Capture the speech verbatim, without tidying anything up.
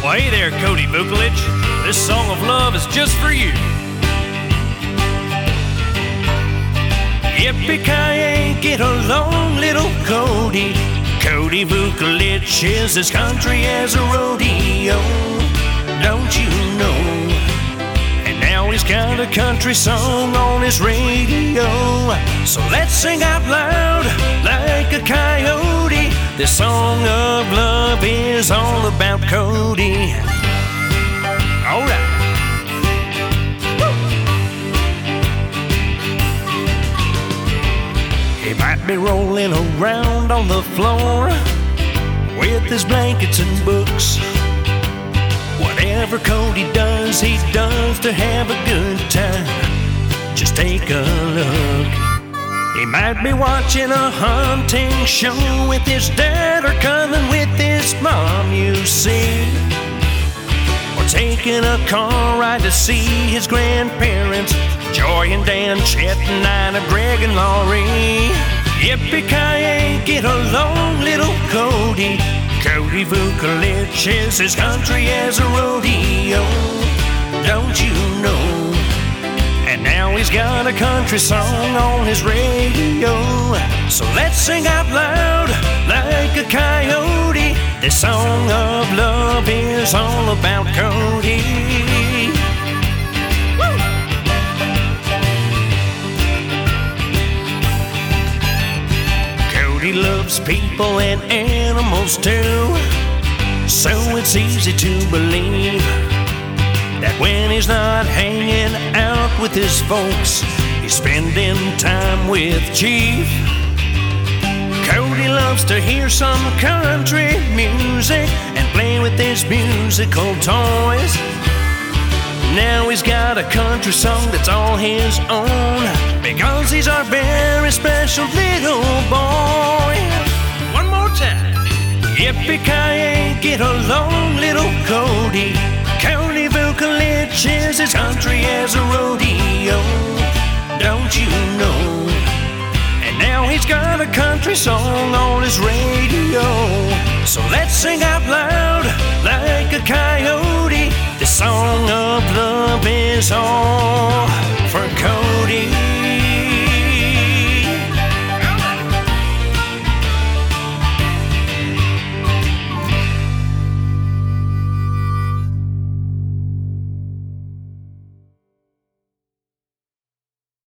Well, hey there, Cody Vukolich. This song of love is just for you. Yippee-ki-yay, get along, little Cody. Cody Vukolich is as country as a rodeo. Don't you know? And now he's got a country song on his radio. So let's sing out loud like a coyote. This song of love is all about Cody. All right. He might be rolling around on the floor with his blankets and books. Whatever Cody does, he does to have a good time. Just take a look. He might be watching a hunting show with his dad, or coming with his mom, you see. Or taking a car ride to see his grandparents, Joy and Dan, Chet and Nina, Greg and Laurie. Yippee-ki-yay, get along, little Cody. Cody Vukolich is as country as a rodeo. Don't you know? And now he's got a country song on his radio. So let's sing out loud like a coyote. This song of love is all about Cody. Woo! Cody loves people and animals too. So it's easy to believe that when he's not hanging out with his folks, he's spending time with Chief. Cody loves to hear some country music and play with his musical toys. Now he's got a country song that's all his own, because he's our very special little boy. One more time. Yippee-ki-yay, get along, little Cody. Cody Vukolich is as country as a rodeo. Don't you know? And now he's got a country song on his radio. So let's sing out loud like a coyote. This song of love is all for Cody.